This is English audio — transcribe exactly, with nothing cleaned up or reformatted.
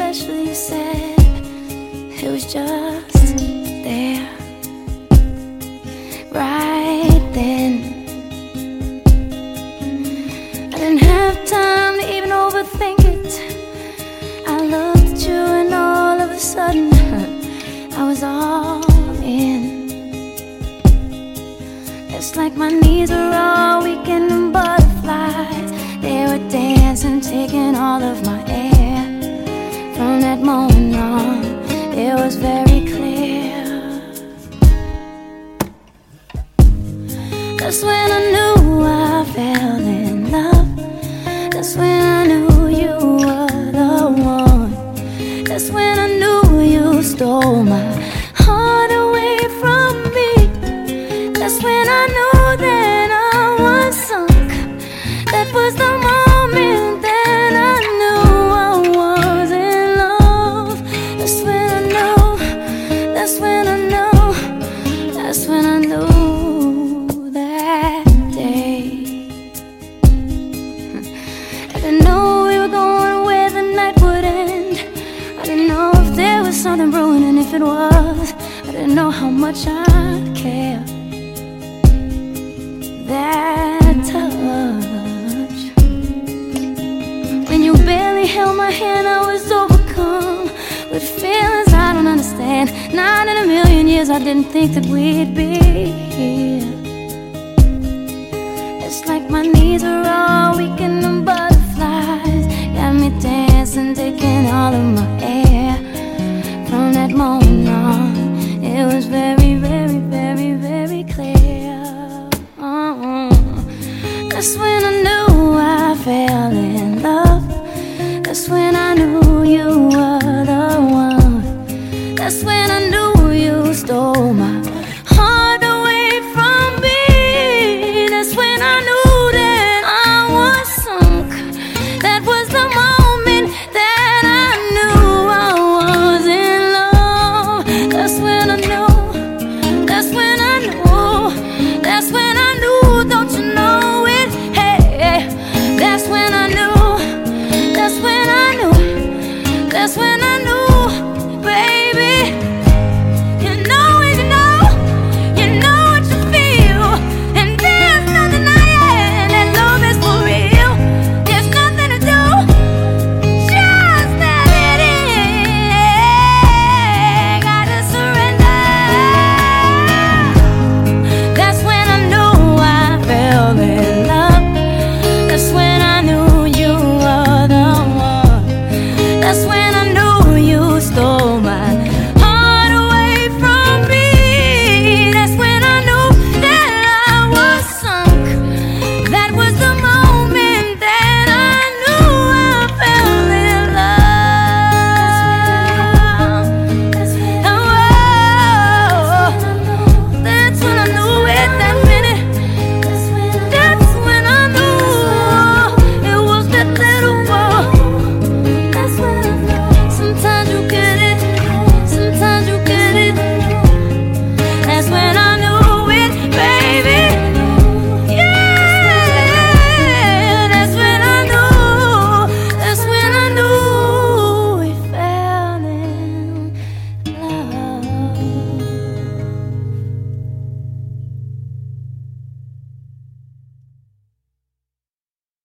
special, you said. It was just there, right then. I didn't have time to even overthink it. I looked at you and all of a sudden I was all in. It's like my knees were all weak and butterflies. They were dancing, taking all of my air. From that moment on, it was very clear. That's when I knew I fell in love. That's when I knew you were the one. That's when I knew you stole my heart away from me. That's when I knew that I was sunk. That was the moment that I knew I was in love. That's when I knew, that's when I knew, that's when I knew that day. I didn't know we were going where the night would end. I didn't know if there was something brewing, and if it was, I didn't know how much I'd care. That touch, when you barely held my hand, I was overcome with feelings I don't understand. Not in a million years I didn't think that we'd be here. It's like my knees are all weak and the butterflies got me dancing, taking all of my air. From that moment on, it was very, very